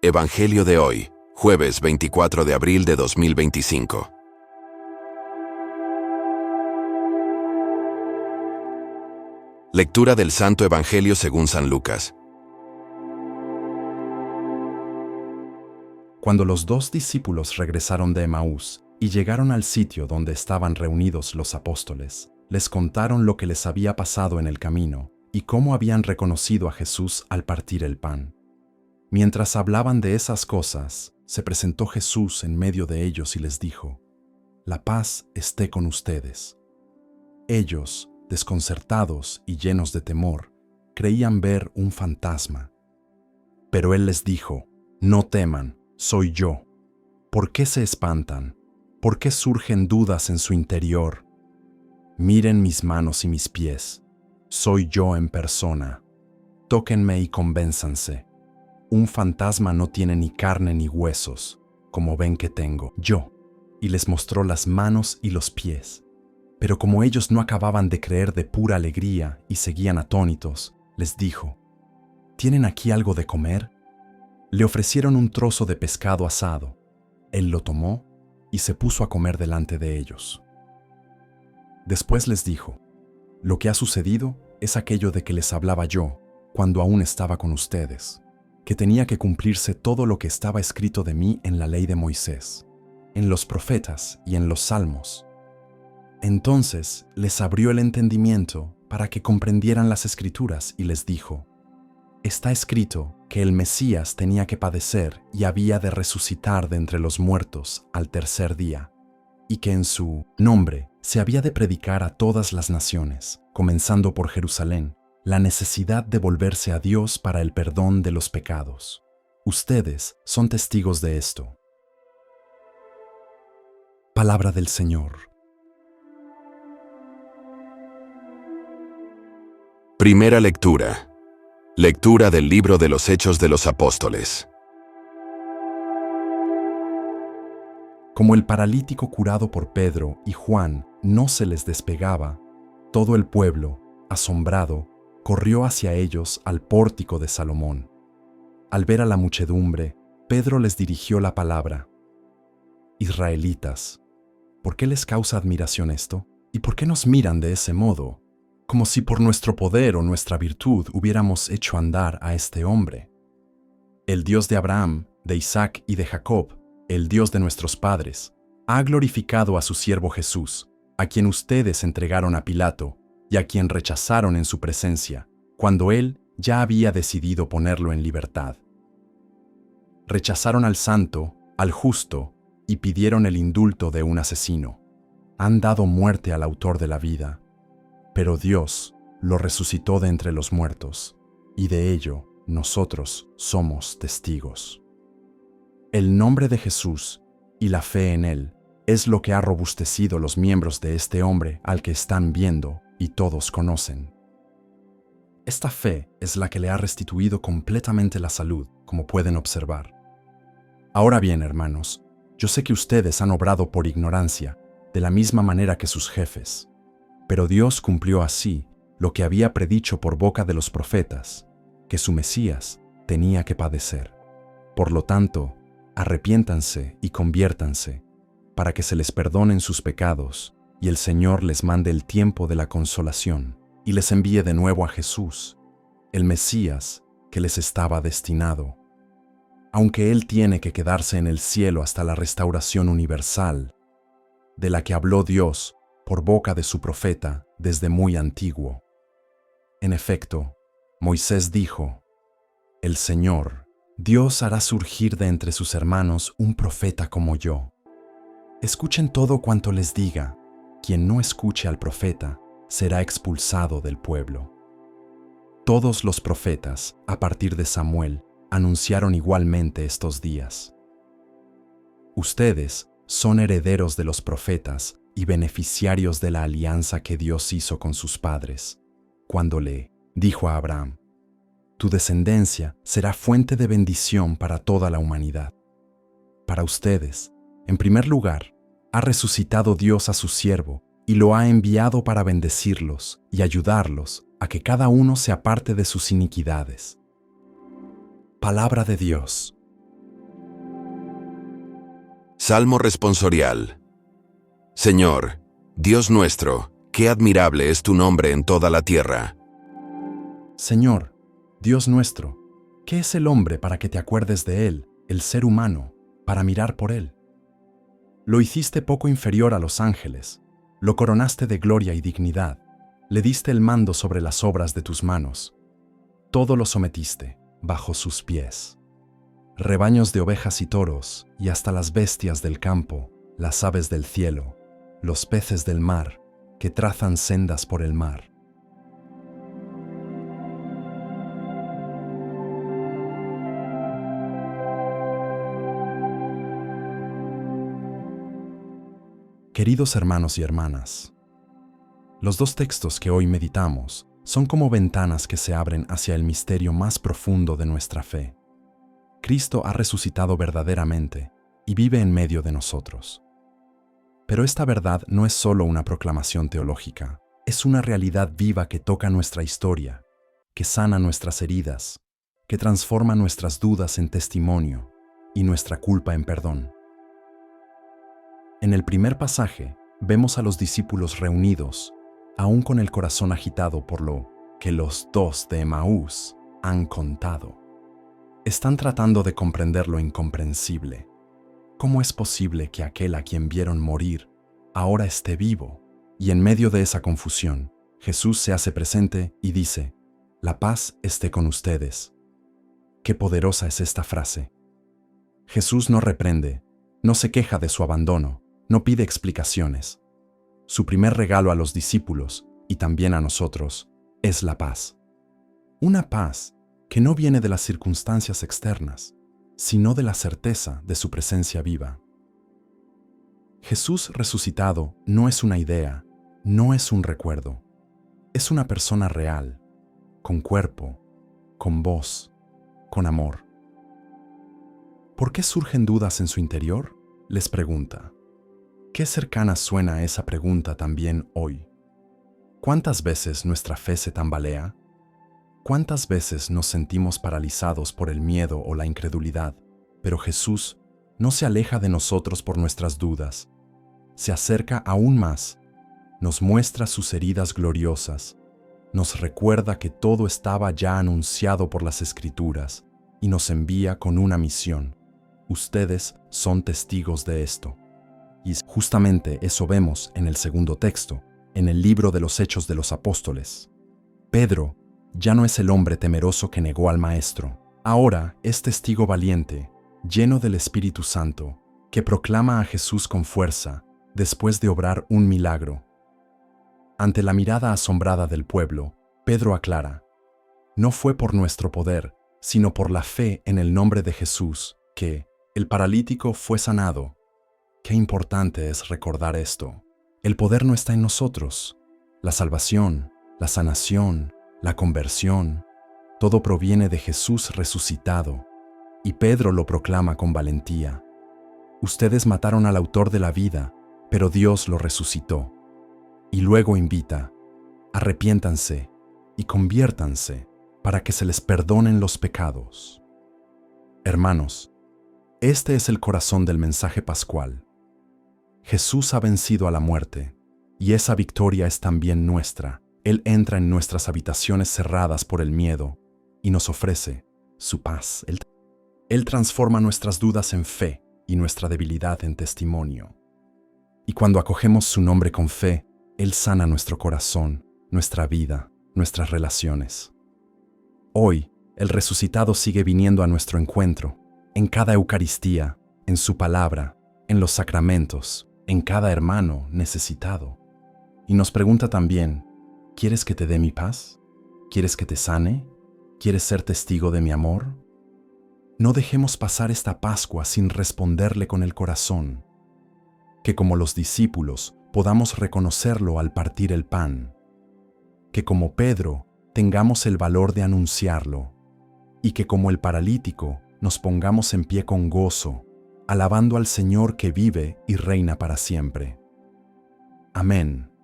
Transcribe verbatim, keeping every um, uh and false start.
Evangelio de hoy, jueves veinticuatro de abril de dos mil veinticinco. Lectura del Santo Evangelio según San Lucas. Cuando los dos discípulos regresaron de Emaús y llegaron al sitio donde estaban reunidos los apóstoles, les contaron lo que les había pasado en el camino y cómo habían reconocido a Jesús al partir el pan. Mientras hablaban de esas cosas, se presentó Jesús en medio de ellos y les dijo: «La paz esté con ustedes». Ellos, desconcertados y llenos de temor, creían ver un fantasma. Pero él les dijo: «No teman, soy yo. ¿Por qué se espantan? ¿Por qué surgen dudas en su interior? Miren mis manos y mis pies. Soy yo en persona. Tóquenme y convénzanse. Un fantasma no tiene ni carne ni huesos, como ven que tengo yo». Y les mostró las manos y los pies. Pero como ellos no acababan de creer de pura alegría y seguían atónitos, les dijo: «¿Tienen aquí algo de comer?». Le ofrecieron un trozo de pescado asado. Él lo tomó y se puso a comer delante de ellos. Después les dijo: «Lo que ha sucedido es aquello de que les hablaba yo cuando aún estaba con ustedes, que tenía que cumplirse todo lo que estaba escrito de mí en la ley de Moisés, en los profetas y en los salmos». Entonces les abrió el entendimiento para que comprendieran las Escrituras y les dijo: «Está escrito que el Mesías tenía que padecer y había de resucitar de entre los muertos al tercer día, y que en su nombre se había de predicar a todas las naciones, comenzando por Jerusalén, la necesidad de volverse a Dios para el perdón de los pecados. Ustedes son testigos de esto». Palabra del Señor. Primera lectura. Lectura del libro de los Hechos de los Apóstoles. Como el paralítico curado por Pedro y Juan no se les despegaba, todo el pueblo, asombrado, corrió hacia ellos al pórtico de Salomón. Al ver a la muchedumbre, Pedro les dirigió la palabra: «Israelitas, ¿por qué les causa admiración esto? ¿Y por qué nos miran de ese modo, como si por nuestro poder o nuestra virtud hubiéramos hecho andar a este hombre? El Dios de Abraham, de Isaac y de Jacob, el Dios de nuestros padres, ha glorificado a su siervo Jesús, a quien ustedes entregaron a Pilato y a quien rechazaron en su presencia, cuando él ya había decidido ponerlo en libertad. Rechazaron al santo, al justo, y pidieron el indulto de un asesino. Han dado muerte al autor de la vida, pero Dios lo resucitó de entre los muertos, y de ello nosotros somos testigos. El nombre de Jesús y la fe en él es lo que ha robustecido los miembros de este hombre al que están viendo y todos conocen. Esta fe es la que le ha restituido completamente la salud, como pueden observar. Ahora bien, hermanos, yo sé que ustedes han obrado por ignorancia, de la misma manera que sus jefes. Pero Dios cumplió así lo que había predicho por boca de los profetas, que su Mesías tenía que padecer. Por lo tanto, arrepiéntanse y conviértanse, para que se les perdonen sus pecados y el Señor les mande el tiempo de la consolación y les envíe de nuevo a Jesús, el Mesías que les estaba destinado. Aunque Él tiene que quedarse en el cielo hasta la restauración universal, de la que habló Dios por boca de su profeta desde muy antiguo. En efecto, Moisés dijo: «El Señor, Dios hará surgir de entre sus hermanos un profeta como yo. Escuchen todo cuanto les diga. Quien no escuche al profeta será expulsado del pueblo». Todos los profetas, a partir de Samuel, anunciaron igualmente estos días. Ustedes son herederos de los profetas y beneficiarios de la alianza que Dios hizo con sus padres, cuando le dijo a Abraham: «Tu descendencia será fuente de bendición para toda la humanidad». Para ustedes, en primer lugar, ha resucitado Dios a su siervo y lo ha enviado para bendecirlos y ayudarlos a que cada uno se aparte de sus iniquidades. Palabra de Dios. Salmo responsorial. Señor, Dios nuestro, qué admirable es tu nombre en toda la tierra. Señor, Dios nuestro, ¿qué es el hombre para que te acuerdes de él, el ser humano, para mirar por él? Lo hiciste poco inferior a los ángeles, lo coronaste de gloria y dignidad, le diste el mando sobre las obras de tus manos. Todo lo sometiste bajo sus pies. Rebaños de ovejas y toros, y hasta las bestias del campo, las aves del cielo, los peces del mar, que trazan sendas por el mar. Queridos hermanos y hermanas, los dos textos que hoy meditamos son como ventanas que se abren hacia el misterio más profundo de nuestra fe. Cristo ha resucitado verdaderamente y vive en medio de nosotros. Pero esta verdad no es solo una proclamación teológica, es una realidad viva que toca nuestra historia, que sana nuestras heridas, que transforma nuestras dudas en testimonio y nuestra culpa en perdón. En el primer pasaje, vemos a los discípulos reunidos, aún con el corazón agitado por lo que los dos de Emaús han contado. Están tratando de comprender lo incomprensible. ¿Cómo es posible que aquel a quien vieron morir ahora esté vivo? Y en medio de esa confusión, Jesús se hace presente y dice: «La paz esté con ustedes». Qué poderosa es esta frase. Jesús no reprende, no se queja de su abandono, no pide explicaciones. Su primer regalo a los discípulos, y también a nosotros, es la paz. Una paz que no viene de las circunstancias externas, sino de la certeza de su presencia viva. Jesús resucitado no es una idea, no es un recuerdo. Es una persona real, con cuerpo, con voz, con amor. ¿Por qué surgen dudas en su interior?, les pregunta. Qué cercana suena esa pregunta también hoy. ¿Cuántas veces nuestra fe se tambalea? ¿Cuántas veces nos sentimos paralizados por el miedo o la incredulidad? Pero Jesús no se aleja de nosotros por nuestras dudas. Se acerca aún más, nos muestra sus heridas gloriosas, nos recuerda que todo estaba ya anunciado por las Escrituras y nos envía con una misión. Ustedes son testigos de esto. Y justamente eso vemos en el segundo texto, en el libro de los Hechos de los Apóstoles. Pedro ya no es el hombre temeroso que negó al Maestro. Ahora es testigo valiente, lleno del Espíritu Santo, que proclama a Jesús con fuerza, después de obrar un milagro. Ante la mirada asombrada del pueblo, Pedro aclara: no fue por nuestro poder, sino por la fe en el nombre de Jesús, que el paralítico fue sanado. Qué importante es recordar esto. El poder no está en nosotros. La salvación, la sanación, la conversión, todo proviene de Jesús resucitado. Y Pedro lo proclama con valentía. Ustedes mataron al autor de la vida, pero Dios lo resucitó. Y luego invita: arrepiéntanse y conviértanse para que se les perdonen los pecados. Hermanos, este es el corazón del mensaje pascual. Jesús ha vencido a la muerte, y esa victoria es también nuestra. Él entra en nuestras habitaciones cerradas por el miedo y nos ofrece su paz. Él, Él transforma nuestras dudas en fe y nuestra debilidad en testimonio. Y cuando acogemos su nombre con fe, Él sana nuestro corazón, nuestra vida, nuestras relaciones. Hoy, el resucitado sigue viniendo a nuestro encuentro, en cada Eucaristía, en su palabra, en los sacramentos, en cada hermano necesitado. Y nos pregunta también: ¿quieres que te dé mi paz? ¿Quieres que te sane? ¿Quieres ser testigo de mi amor? No dejemos pasar esta Pascua sin responderle con el corazón. Que como los discípulos podamos reconocerlo al partir el pan. Que como Pedro tengamos el valor de anunciarlo. Y que como el paralítico nos pongamos en pie con gozo, alabando al Señor que vive y reina para siempre. Amén.